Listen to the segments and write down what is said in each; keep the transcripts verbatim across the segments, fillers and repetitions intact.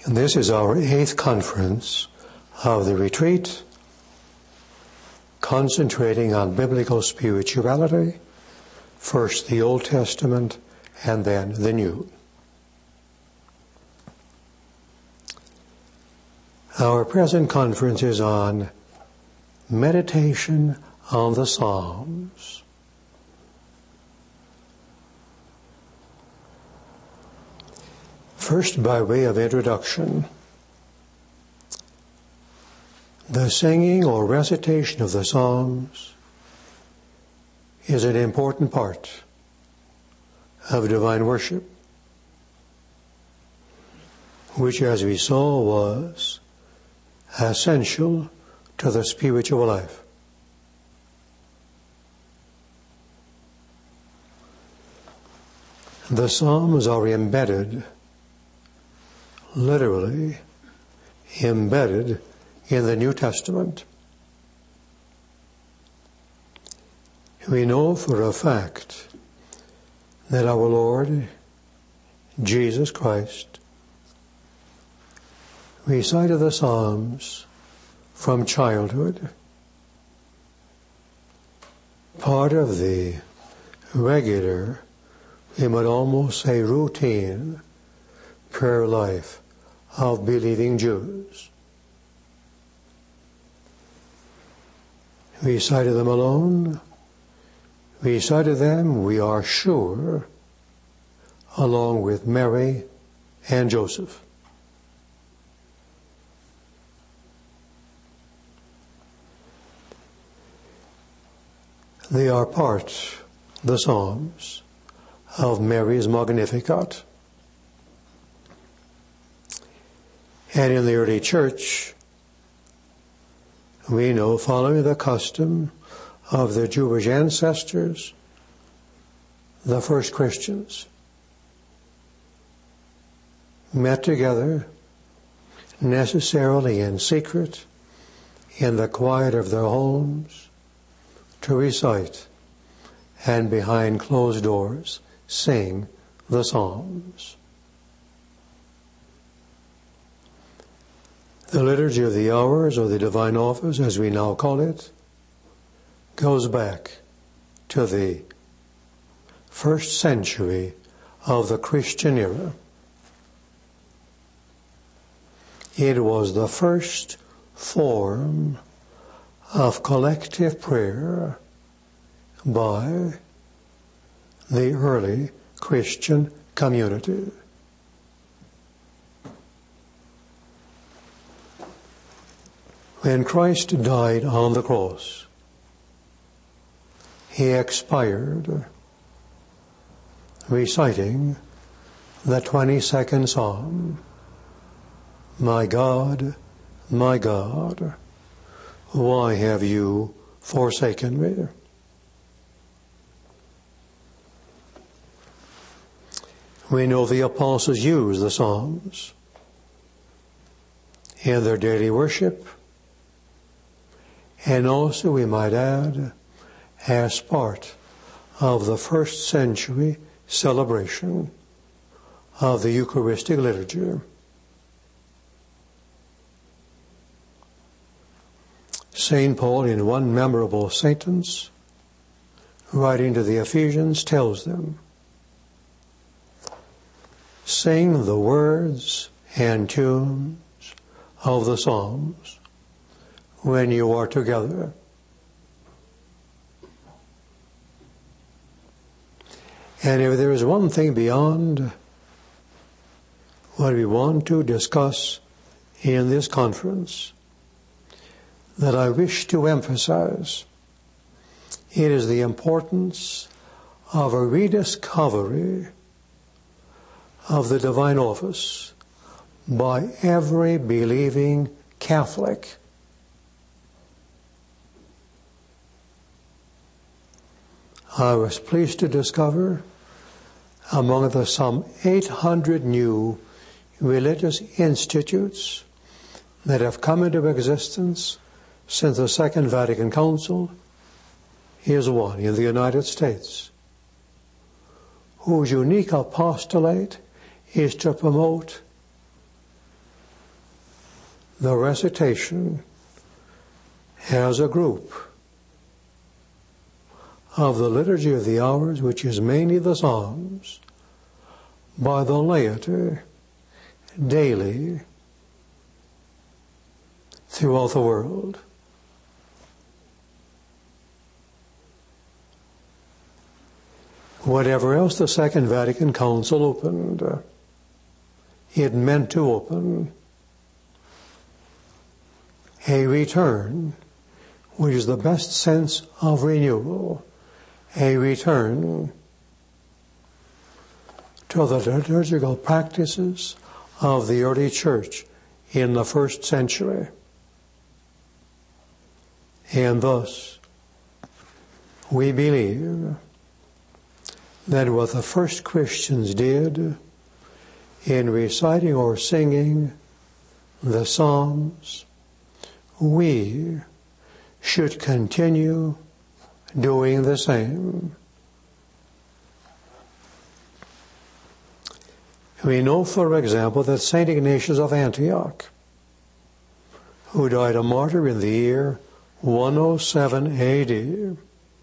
And this is our eighth conference of the retreat, concentrating on biblical spirituality, first the Old Testament and then the New. Our present conference is on meditation on the Psalms. First, by way of introduction, the singing or recitation of the Psalms is an important part of divine worship, which, as we saw, was essential to the spiritual life. The Psalms are embedded, literally embedded, in the New Testament. We know for a fact that our Lord Jesus Christ recited the Psalms from childhood, part of the regular, we might almost say routine, prayer life of believing Jews. We cited them alone. We cited them, we are sure, along with Mary and Joseph. They are part, the Psalms, of Mary's Magnificat. And in the early church, we know, following the custom of the Jewish ancestors, the first Christians met together, necessarily in secret, in the quiet of their homes, to recite and behind closed doors sing the Psalms. The Liturgy of the Hours, or the Divine Office, as we now call it, goes back to the first century of the Christian era. It was the first form of collective prayer by the early Christian community. When Christ died on the cross, he expired reciting the twenty-second Psalm, "My God, my God, why have you forsaken me?" We know the apostles used the Psalms in their daily worship, and also, we might add, as part of the first century celebration of the Eucharistic liturgy. Saint Paul, in one memorable sentence, writing to the Ephesians, tells them, "Sing the words and tunes of the Psalms when you are together." And if there is one thing beyond what we want to discuss in this conference that I wish to emphasize, it is the importance of a rediscovery of the divine office by every believing Catholic. I was pleased to discover among the some eight hundred new religious institutes that have come into existence since the Second Vatican Council, is one in the United States, whose unique apostolate is to promote the recitation as a group of the Liturgy of the Hours, which is mainly the Psalms, by the laity daily throughout the world. Whatever else the Second Vatican Council opened, uh, it meant to open a return, which is the best sense of renewal, a return to the liturgical practices of the early church in the first century. And thus, we believe that what the first Christians did in reciting or singing the Psalms, we should continue doing the same. We know, for example, that Saint Ignatius of Antioch, who died a martyr in the year one oh seven A D,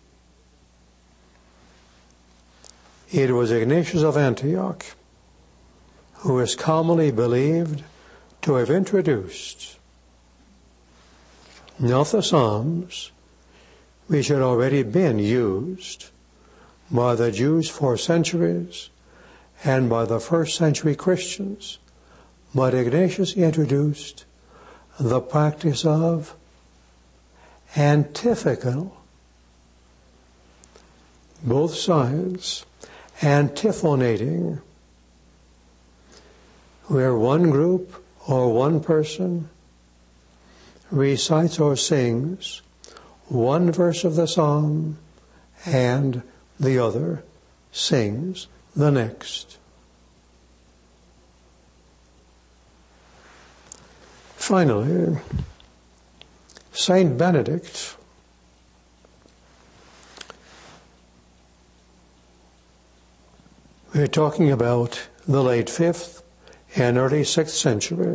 it was Ignatius of Antioch who is commonly believed to have introduced not the Psalms, which had already been used by the Jews for centuries and by the first century Christians, but Ignatius introduced the practice of antiphonal, both sides, antiphonating, where one group or one person recites or sings one verse of the psalm and the other sings the next. Finally, Saint Benedict we're talking about the late fifth and early sixth century.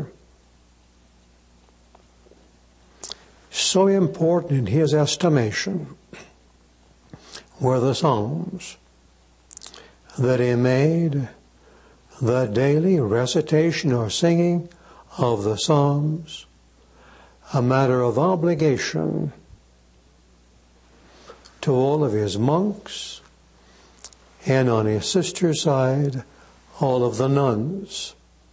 So important in his estimation were the Psalms that he made the daily recitation or singing of the Psalms a matter of obligation to all of his monks, and on his sister's side, all of the nuns,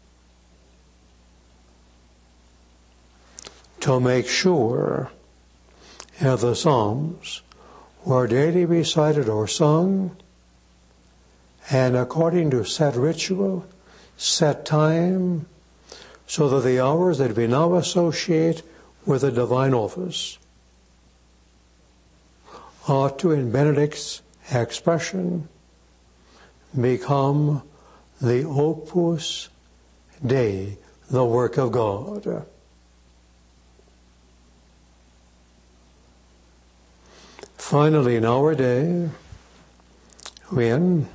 to make sure that the Psalms were daily recited or sung, and according to set ritual, set time, so that the hours that we now associate with the divine office ought to, in Benedict's expression, become the opus Dei, the work of God. Finally, in our day, when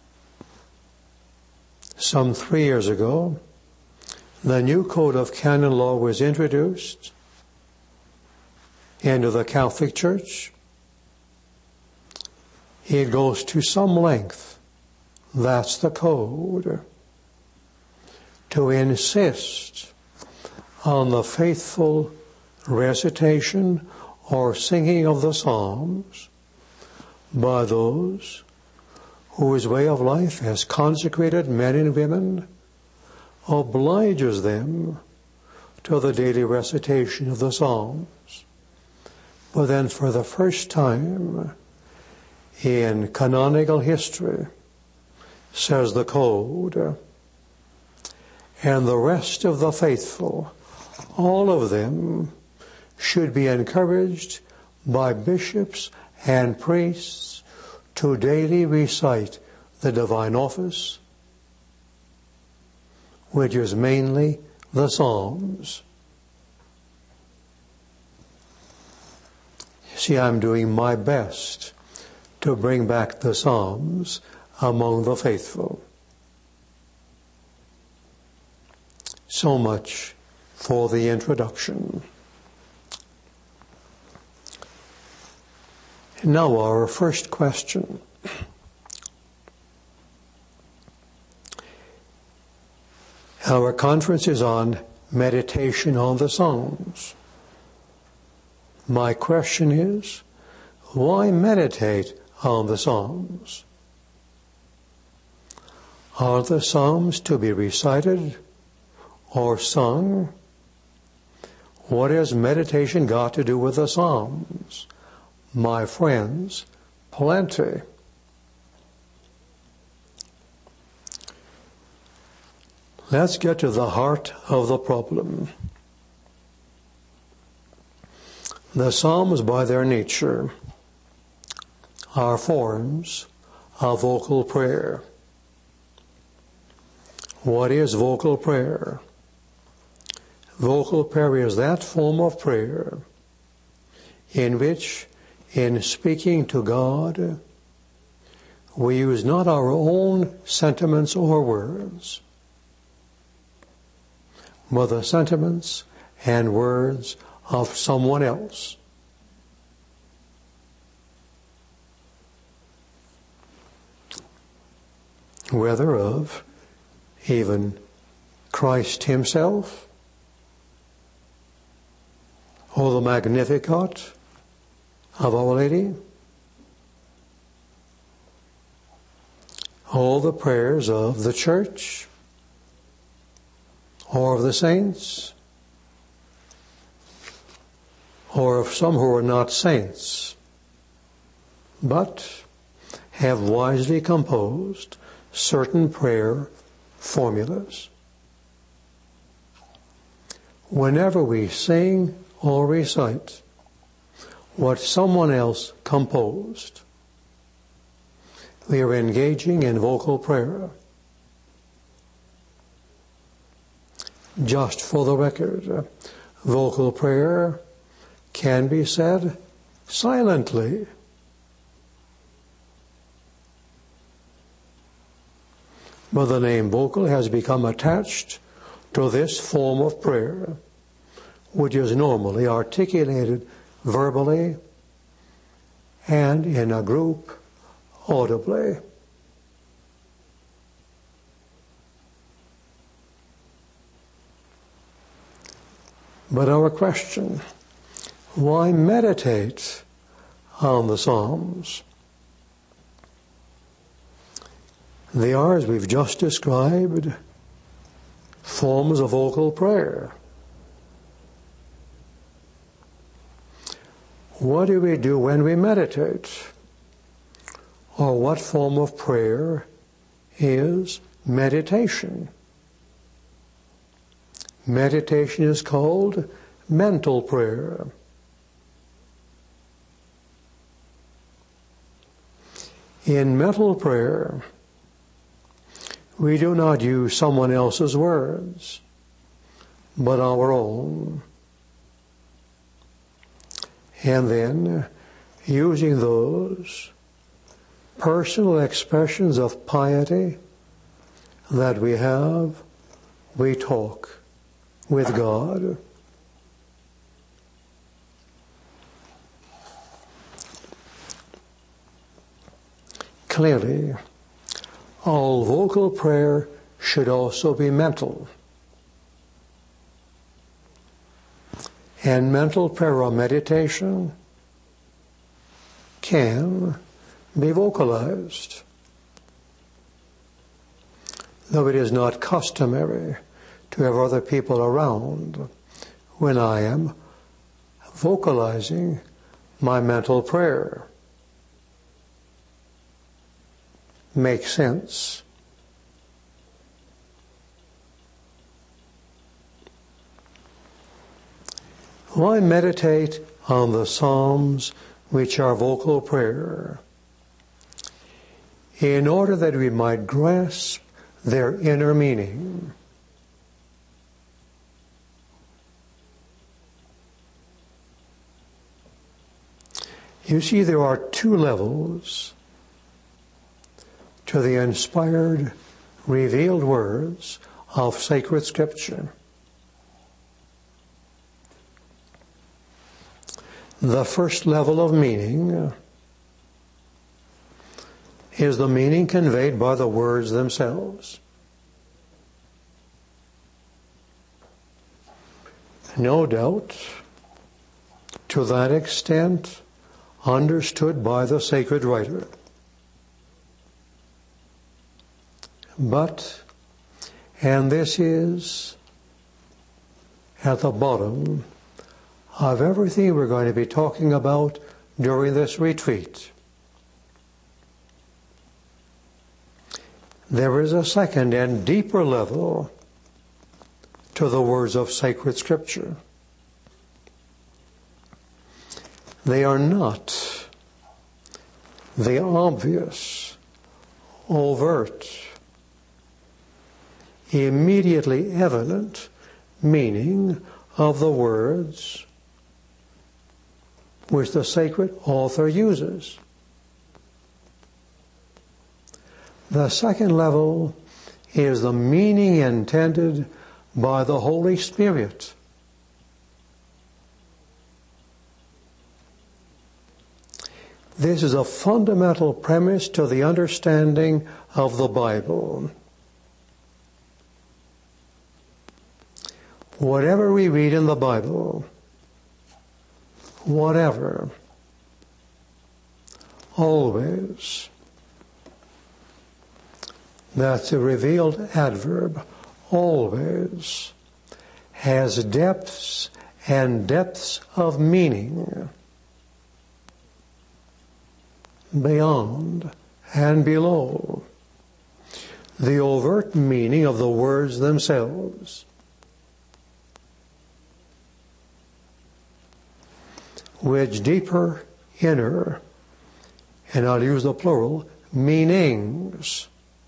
some three years ago, the new Code of Canon Law was introduced into the Catholic Church, it goes to some length, that's the code, to insist on the faithful recitation or singing of the Psalms by those whose way of life as consecrated men and women obliges them to the daily recitation of the Psalms. But then for the first time in canonical history, says the Code, and the rest of the faithful, all of them should be encouraged by bishops and priests to daily recite the divine office, which is mainly the Psalms. See, I'm doing my best to bring back the Psalms among the faithful. So much for the introduction. Now our first question. Our conference is on meditation on the Psalms. My question is, why meditate on the Psalms? Are the Psalms to be recited or sung? What has meditation got to do with the Psalms? My friends, plenty. Let's get to the heart of the problem. The Psalms, by their nature, are forms of vocal prayer. What is vocal prayer? Vocal prayer is that form of prayer in which, in speaking to God, we use not our own sentiments or words, but the sentiments and words of someone else. Whether of even Christ himself, or the Magnificat of Our Lady, all the prayers of the Church, or of the saints, or of some who are not saints, but have wisely composed certain prayer formulas. Whenever we sing or recite what someone else composed, we are engaging in vocal prayer. Just for the record, vocal prayer can be said silently. But the name vocal has become attached to this form of prayer, which is normally articulated verbally and in a group audibly. But our question, why meditate on the Psalms? They are, as we've just described, forms of vocal prayer. What do we do when we meditate? Or what form of prayer is meditation? Meditation is called mental prayer. In mental prayer, we do not use someone else's words, but our own. And then, using those personal expressions of piety that we have, we talk with God. Clearly, all vocal prayer should also be mental. And mental prayer or meditation can be vocalized, though it is not customary to have other people around when I am vocalizing my mental prayer. Makes sense. Why meditate on the Psalms, which are vocal prayer? In order that we might grasp their inner meaning. You see, there are two levels to the inspired, revealed words of sacred Scripture. The first level of meaning is the meaning conveyed by the words themselves. No doubt, to that extent, understood by the sacred writer. But, and this is at the bottom of everything we're going to be talking about during this retreat, there is a second and deeper level to the words of sacred Scripture. They are not the obvious, overt, immediately evident meaning of the words which the sacred author uses. The second level is the meaning intended by the Holy Spirit. This is a fundamental premise to the understanding of the Bible. Whatever we read in the Bible, whatever, always, that's a revealed adverb, always, has depths and depths of meaning, beyond and below the overt meaning of the words themselves. Which deeper, inner, and I'll use the plural, meanings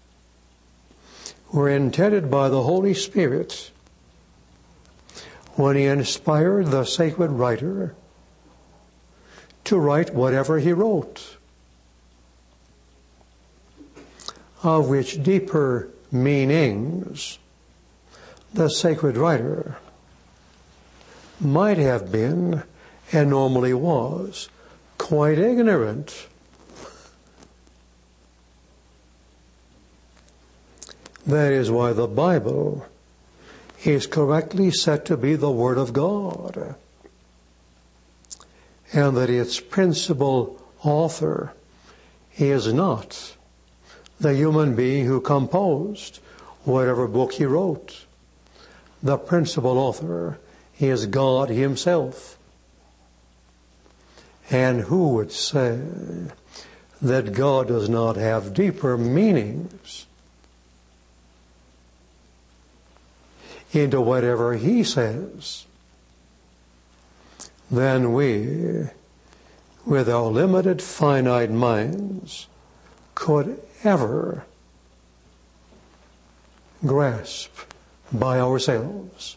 were intended by the Holy Spirit when He inspired the sacred writer to write whatever he wrote, of which deeper meanings the sacred writer might have been, and normally was, quite ignorant. That is why the Bible is correctly said to be the Word of God, and that its principal author is not the human being who composed whatever book he wrote. The principal author is God Himself. And who would say that God does not have deeper meanings into whatever He says than we, with our limited finite minds, could ever grasp by ourselves?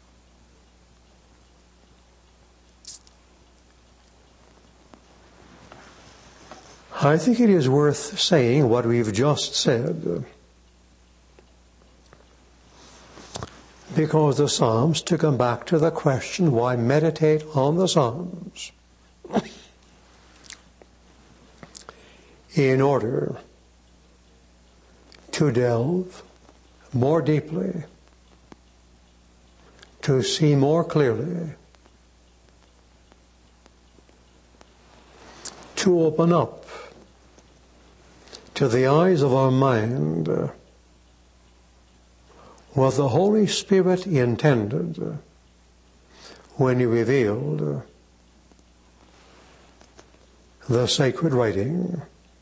I think it is worth saying what we've just said, because the Psalms, to come back to the question, why meditate on the Psalms? In order to delve more deeply, to see more clearly, to open up to the eyes of our mind uh, what the Holy Spirit intended uh, when He revealed uh, the sacred writing.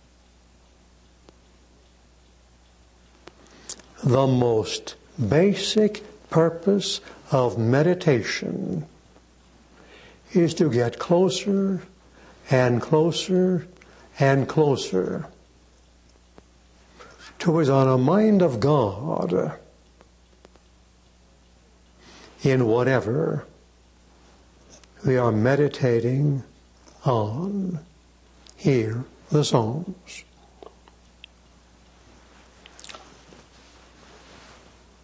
The most basic purpose of meditation is to get closer and closer and closer towards on a mind of God in whatever we are meditating on. Here, the Psalms.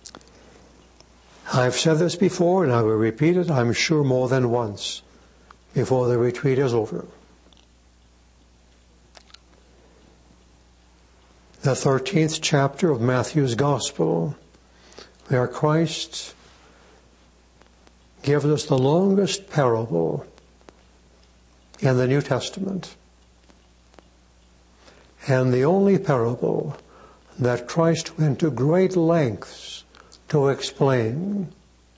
I've said this before, and I will repeat it, I'm sure, more than once. before the retreat is over. The thirteenth chapter of Matthew's Gospel, where Christ gives us the longest parable in the New Testament, and the only parable that Christ went to great lengths to explain,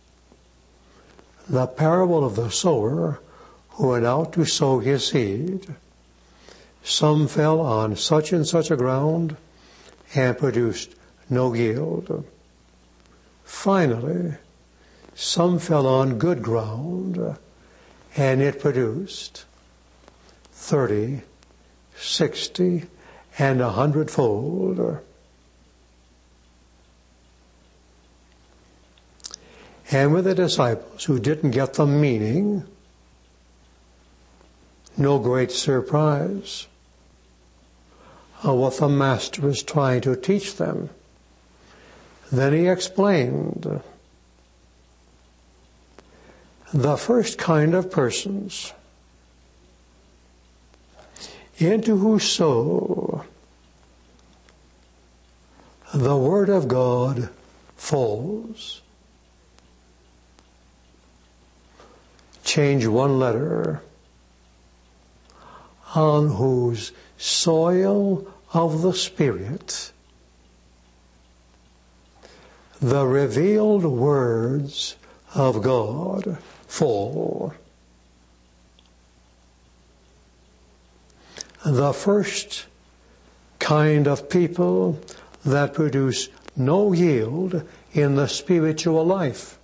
the parable of the sower who went out to sow his seed. Some fell on such and such a ground and produced no yield. Finally, some fell on good ground, and it produced thirty, sixty, and a hundredfold. And with the disciples who didn't get the meaning, no great surprise of what the Master is trying to teach them. Then he explained the first kind of persons into whose soul the Word of God falls. Change one letter, on whose soil of the Spirit the revealed words of God fall. The first kind of people that produce no yield in the spiritual life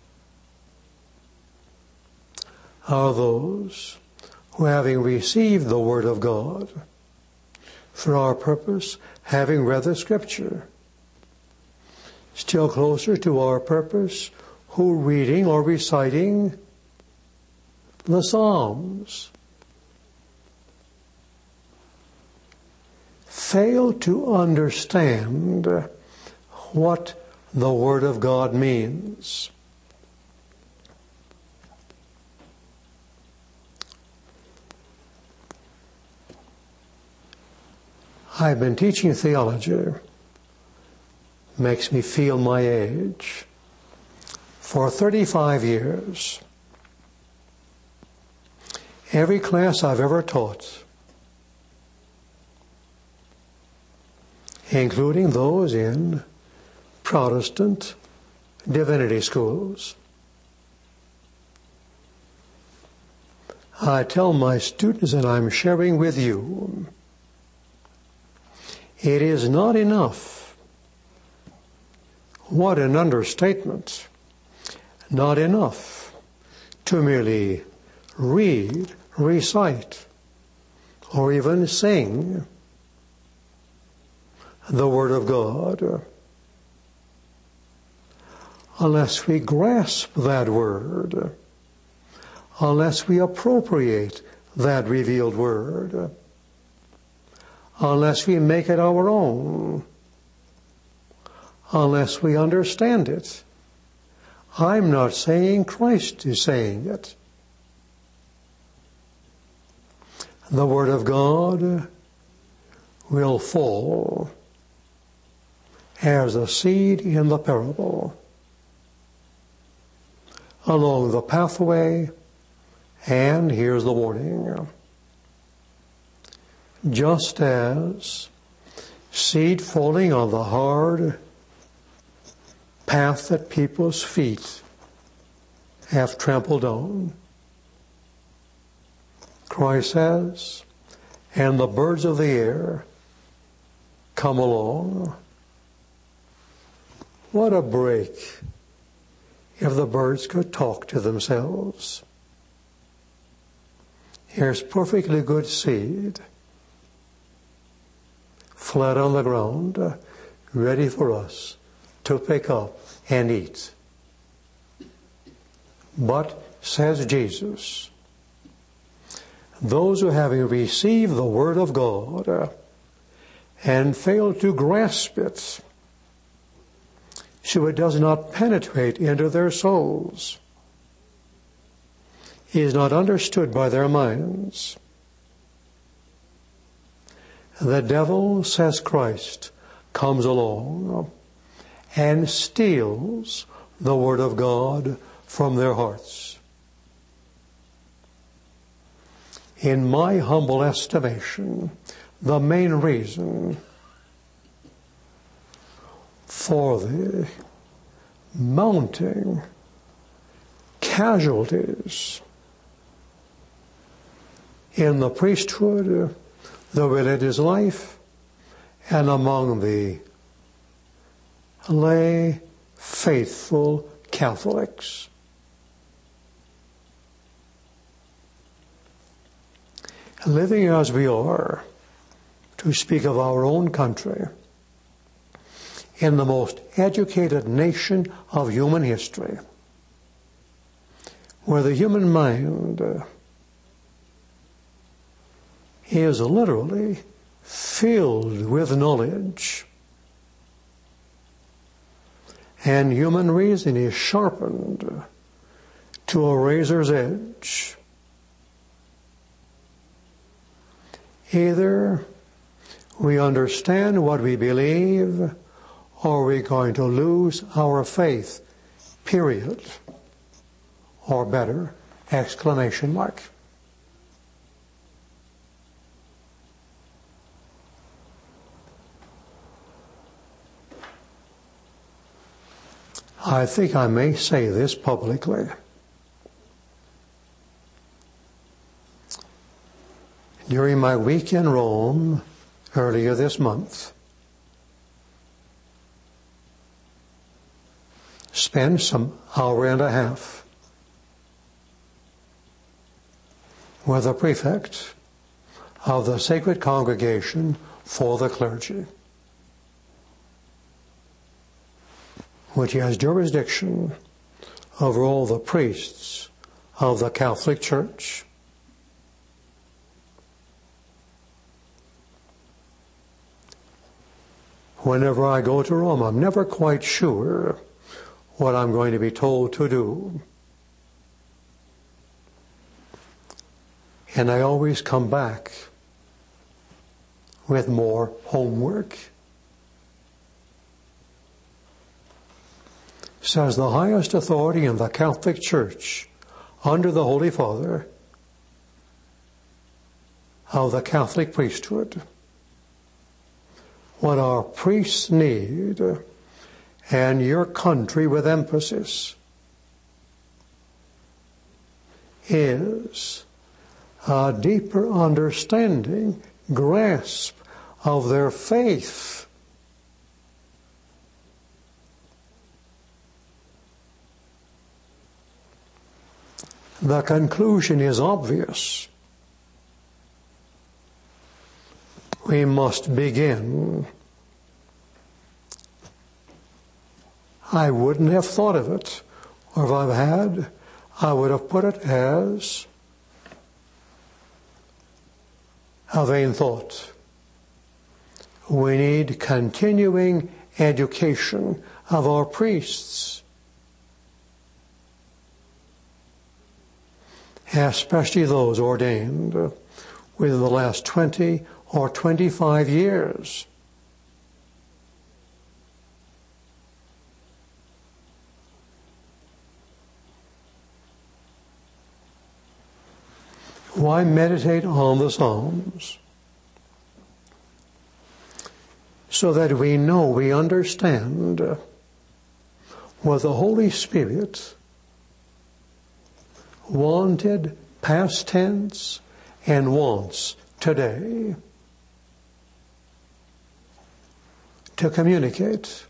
are those who, having received the Word of God for our purpose, having read the Scripture, still closer to our purpose, who reading or reciting the Psalms fail to understand what the Word of God means. I've been teaching theology, makes me feel my age, for thirty-five years. Every class I've ever taught, including those in Protestant divinity schools, I tell my students, and I'm sharing with you, it is not enough. What an understatement. Not enough to merely read, recite, or even sing the Word of God. Unless we grasp that Word, unless we appropriate that revealed Word, unless we make it our own, unless we understand it. I'm not saying Christ is saying it. The Word of God will fall as a seed in the parable along the pathway, and here's the warning. Just as seed falling on the hard path that people's feet have trampled on, Christ says, and the birds of the air come along. What a break if the birds could talk to themselves. Here's perfectly good seed, flat on the ground, ready for us to pick up and eat. But, says Jesus, those who, having received the Word of God and fail to grasp it, so it does not penetrate into their souls, is not understood by their minds. The devil, says Christ, comes along and steals the Word of God from their hearts. In my humble estimation, the main reason for the mounting casualties in the priesthood, the religious life, and among the lay faithful Catholics. Living as we are, to speak of our own country, in the most educated nation of human history, where the human mind uh, is literally filled with knowledge, and human reason is sharpened to a razor's edge. Either we understand what we believe, or we're going to lose our faith, period. Or better, exclamation mark. I think I may say this publicly. During my week in Rome earlier this month, spent some hour and a half with the prefect of the Sacred Congregation for the Clergy, which has jurisdiction over all the priests of the Catholic Church. Whenever I go to Rome, I'm never quite sure what I'm going to be told to do. And I always come back with more homework. Says the highest authority in the Catholic Church, under the Holy Father of the Catholic priesthood, what our priests need, and your country with emphasis, is a deeper understanding, grasp of their faith. The conclusion is obvious. We must begin. I wouldn't have thought of it, or if I've had, I would have put it as a vain thought. We need continuing education of our priests, especially those ordained within the last twenty or twenty-five years. Why meditate on the Psalms? So that we know, we understand what the Holy Spirit wanted past tense and wants today to communicate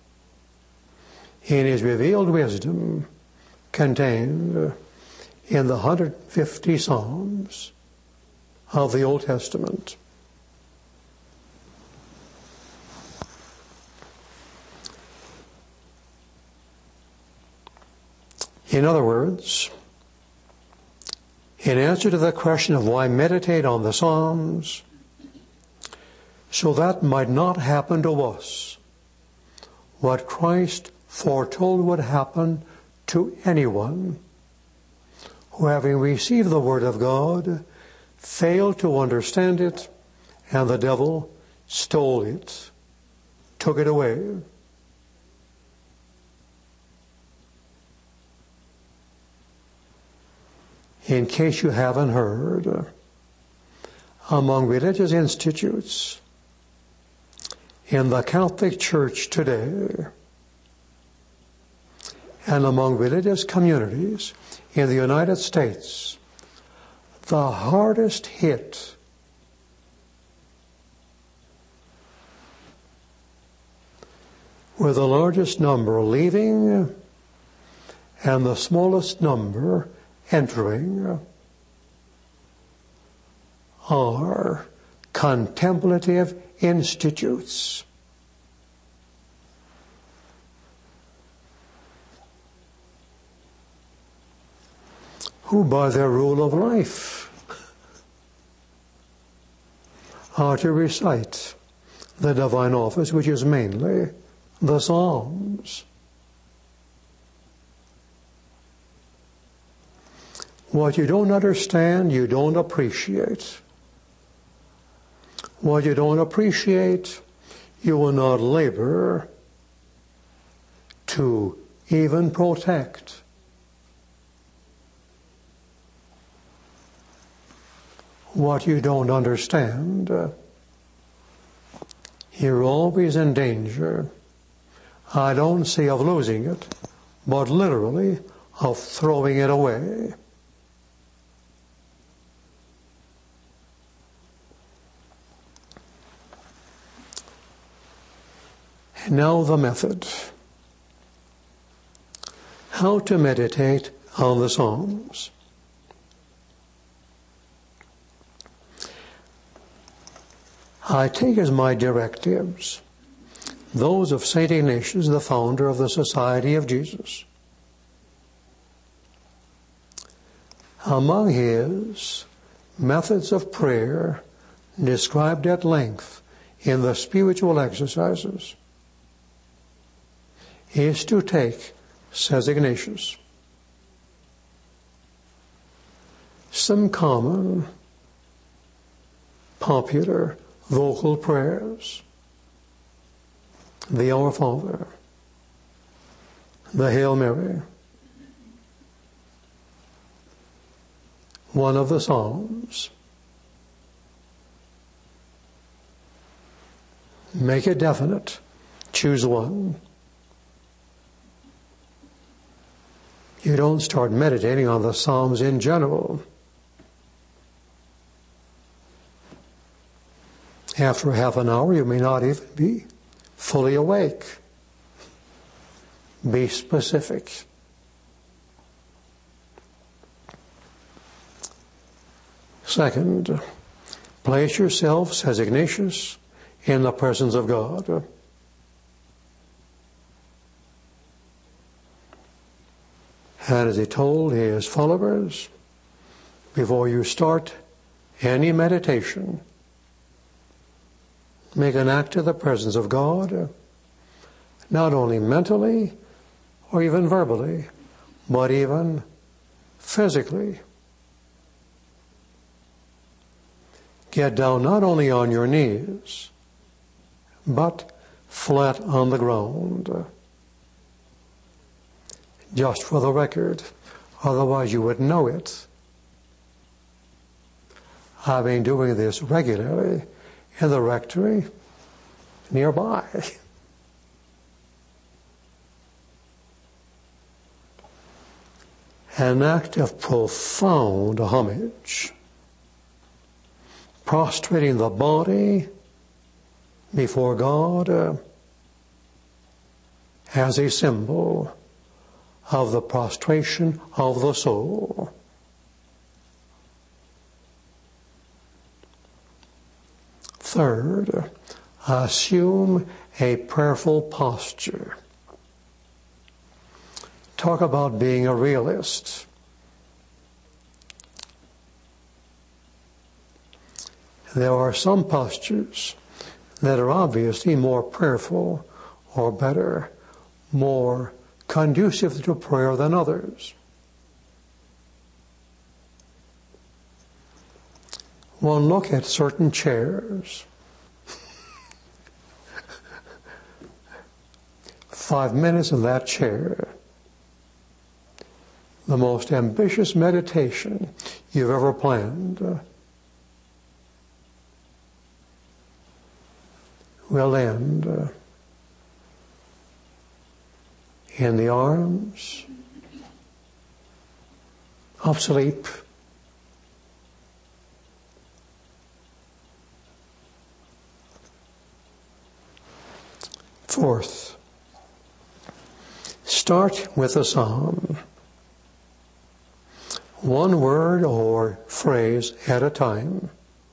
in His revealed wisdom contained in the one hundred fifty Psalms of the Old Testament. In other words, in answer to the question of why meditate on the Psalms, so that might not happen to us what Christ foretold would happen to anyone who, having received the word of God, failed to understand it, and the devil stole it, took it away. In case you haven't heard, among religious institutes in the Catholic Church today, and among religious communities in the United States, the hardest hit were the largest number leaving and the smallest number entering are contemplative institutes. Who, by their rule of life, are to recite the divine office, which is mainly the Psalms. What you don't understand, you don't appreciate. What you don't appreciate, you will not labor to even protect. What you don't understand, uh, you're always in danger. I don't say of losing it, but literally of throwing it away. Now the method. How to meditate on the Psalms. I take as my directives those of Saint Ignatius, the founder of the Society of Jesus. Among his methods of prayer, described at length in the spiritual exercises, is to take, says Ignatius, some common, popular, vocal prayers, the Our Father, the Hail Mary, one of the Psalms. Make it definite. Choose one. You don't start meditating on the Psalms in general. After half an hour, you may not even be fully awake. Be specific. Second, place yourself, says Ignatius, in the presence of God. And as he told his followers, before you start any meditation, make an act of the presence of God, not only mentally or even verbally, but even physically. Get down not only on your knees, but flat on the ground. Just for the record, otherwise you would know it. I've been doing this regularly in the rectory nearby. An act of profound homage, prostrating the body before God uh, as a symbol of the prostration of the soul. Third, assume a prayerful posture. Talk about being a realist. There are some postures that are obviously more prayerful or better, more conducive to prayer than others. One look at certain chairs. Five minutes in that chair. The most ambitious meditation you've ever planned uh, will end uh, in the arms of sleep. Fourth, start with a psalm. One word or phrase at a time.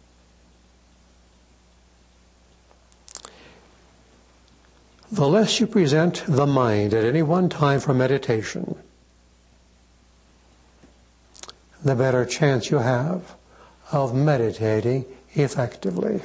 The less you present the mind at any one time for meditation, the better chance you have of meditating effectively.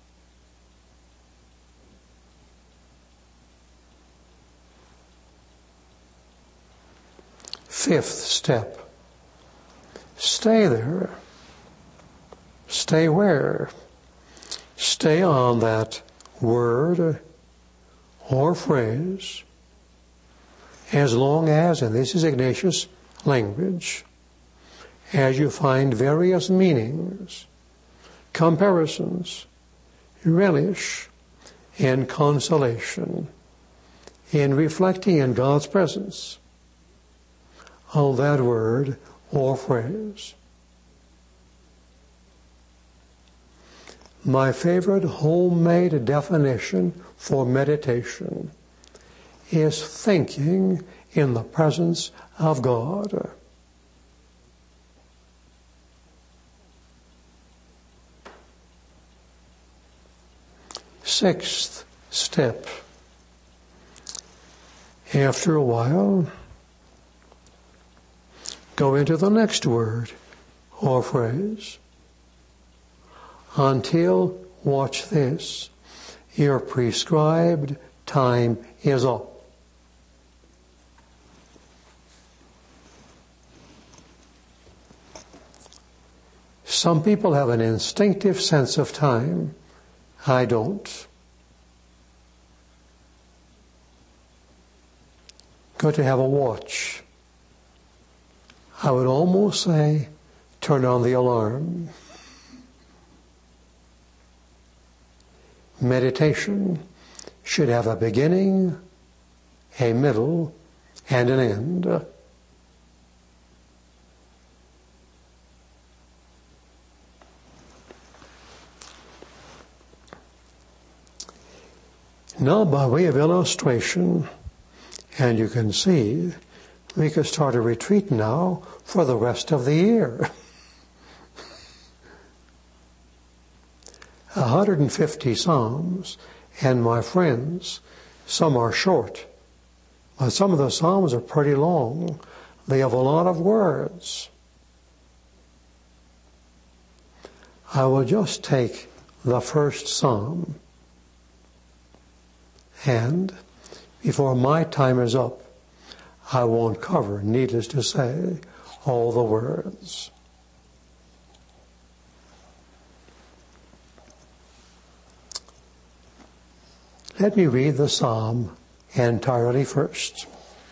Fifth step. Stay there. Stay where? Stay on that word or phrase as long as, and this is Ignatius' language, as you find various meanings, comparisons, relish, and consolation in reflecting in God's presence on that word or phrase. My favorite homemade definition for meditation is thinking in the presence of God. Sixth step. After a while, go into the next word or phrase until, watch this, your prescribed time is up. Some people have an instinctive sense of time. I don't. Good to have a watch. I would almost say, turn on the alarm. Meditation should have a beginning, a middle, and an end. Now, by way of illustration, and you can see, we could start a retreat now for the rest of the year. one hundred fifty Psalms, and my friends, some are short, but some of the Psalms are pretty long. They have a lot of words. I will just take the first Psalm, and before my time is up, I won't cover, needless to say, all the words. Let me read the psalm entirely first.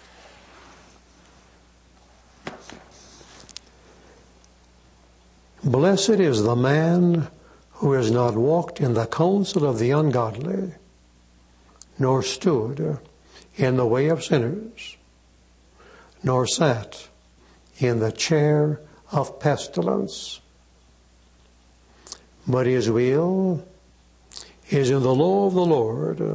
Blessed is the man who has not walked in the counsel of the ungodly, nor stood in the way of sinners, nor sat in the chair of pestilence. But his will is in the law of the Lord,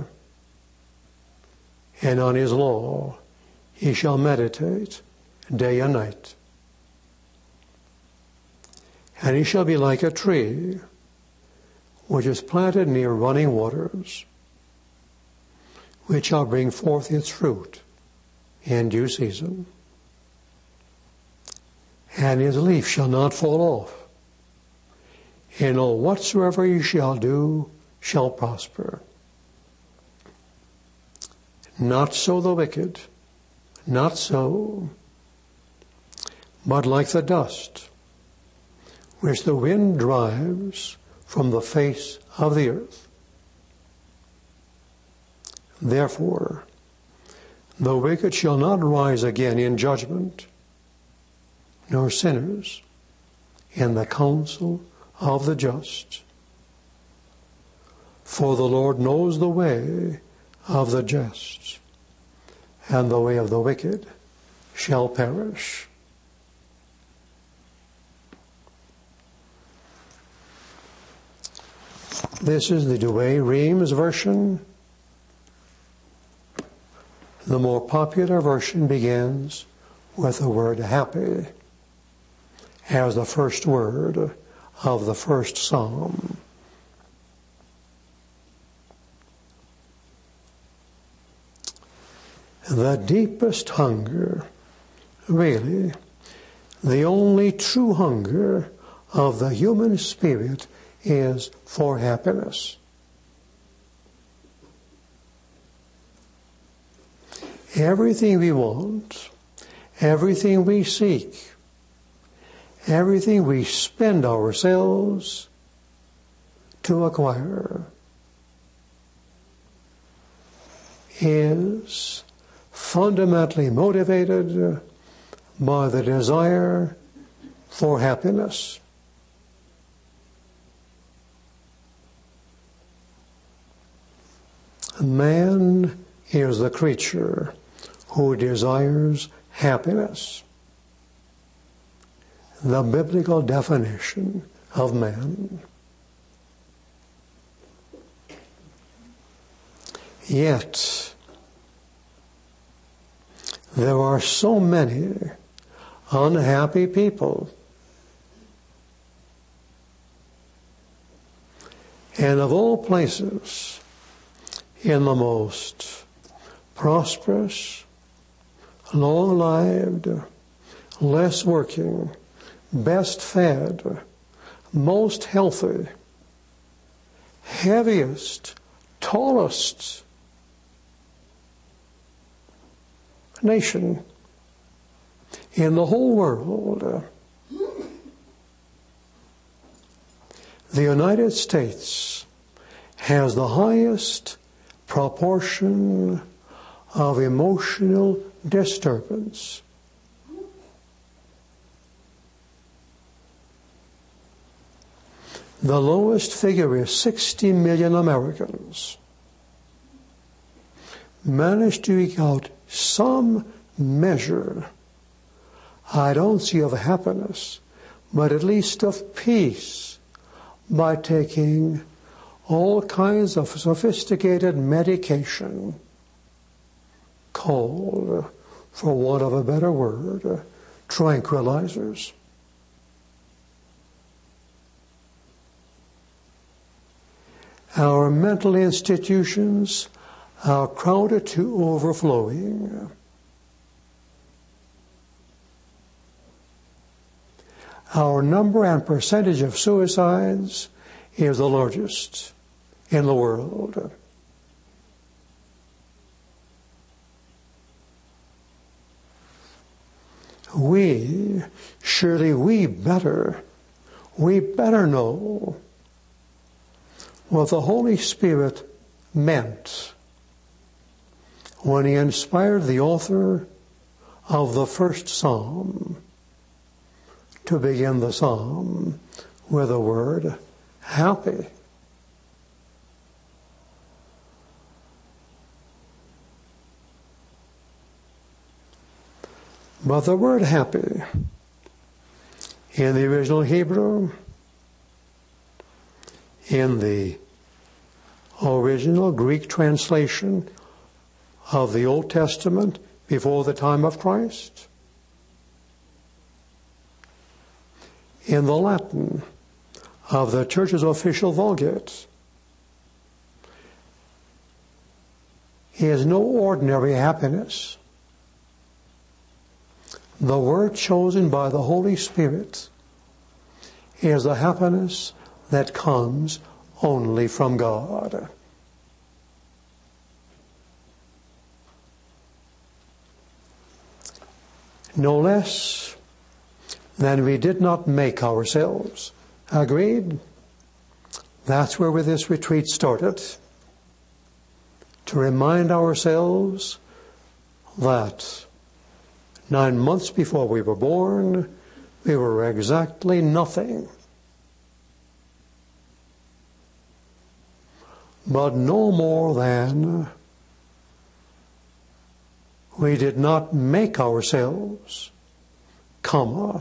and on his law he shall meditate day and night. And he shall be like a tree which is planted near running waters, which shall bring forth its fruit in due season. And his leaf shall not fall off. And all whatsoever he shall do shall prosper. Not so the wicked, not so, but like the dust, which the wind drives from the face of the earth. Therefore, the wicked shall not rise again in judgment, nor sinners in the counsel of the just. For the Lord knows the way of the just, and the way of the wicked shall perish. This is the Douay-Rheims version. The more popular version begins with the word happy as the first word of the first psalm. The deepest hunger, really, the only true hunger of the human spirit is for happiness. Everything we want, everything we seek, everything we spend ourselves to acquire is fundamentally motivated by the desire for happiness. Man is the creature who desires happiness. The biblical definition of man. Yet, there are so many unhappy people. And of all places, in the most prosperous, long-lived, less working, best fed, most healthy, heaviest, tallest nation in the whole world, the United States has the highest proportion of emotional disturbance. The lowest figure is sixty million Americans managed to eke out some measure, I don't see of happiness, but at least of peace, by taking all kinds of sophisticated medication called, for want of a better word, tranquilizers. Our mental institutions are crowded to overflowing. Our number and percentage of suicides is the largest in the world. We, surely we better, we better know what the Holy Spirit meant when He inspired the author of the first psalm to begin the psalm with the word happy. But the word happy in the original Hebrew, in the original Greek translation of the Old Testament before the time of Christ, in the Latin of the Church's official Vulgate, is no ordinary happiness. The word chosen by the Holy Spirit is the happiness that comes only from God. No less, then we did not make ourselves. Agreed? That's where this retreat started. To remind ourselves that nine months before we were born, we were exactly nothing. But no more than we did not make ourselves, comma.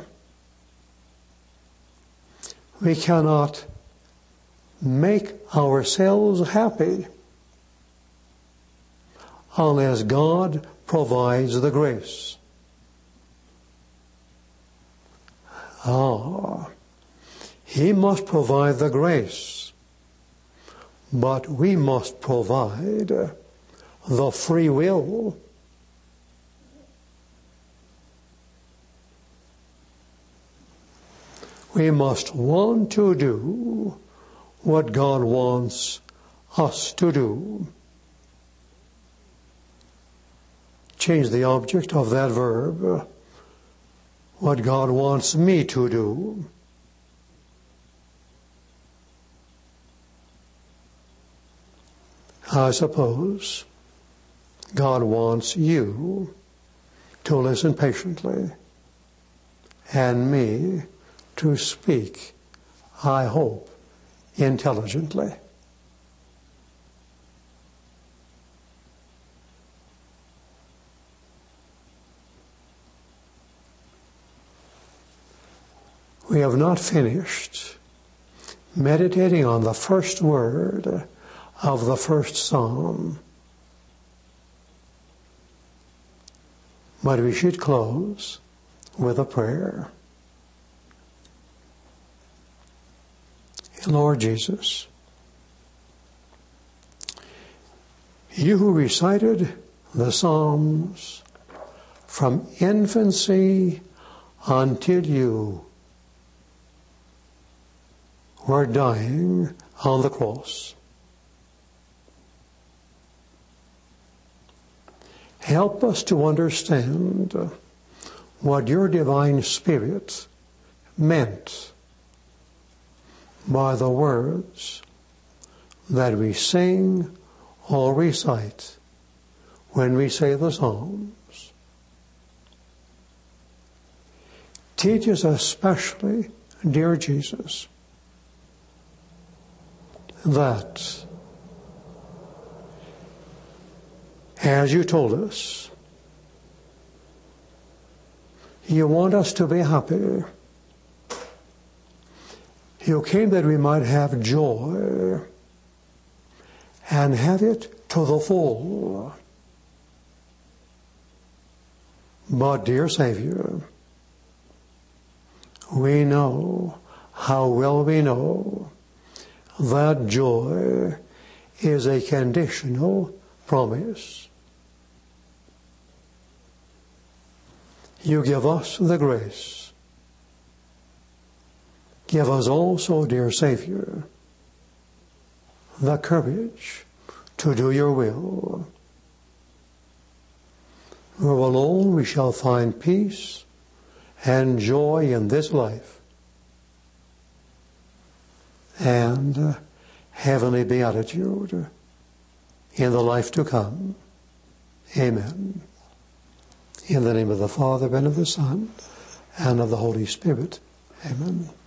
We cannot make ourselves happy unless God provides the grace. Ah, He must provide the grace, but we must provide the free will. We must want to do what God wants us to do. Change the object of that verb. What God wants me to do. I suppose God wants you to listen patiently and me to speak, I hope, intelligently. We have not finished meditating on the first word of the first psalm, but we should close with a prayer. Lord Jesus, you who recited the Psalms from infancy until you were dying on the cross, help us to understand what your divine Spirit meant by the words that we sing or recite when we say the Psalms. Teach us especially, dear Jesus, that as you told us, you want us to be happy. You came that we might have joy and have it to the full. But, dear Savior, we know, how well we know, that joy is a conditional promise. You give us the grace. Give us also, dear Savior, the courage to do your will. Where alone we shall find peace and joy in this life and uh, heavenly beatitude in the life to come. Amen. In the name of the Father, and of the Son, and of the Holy Spirit. Amen.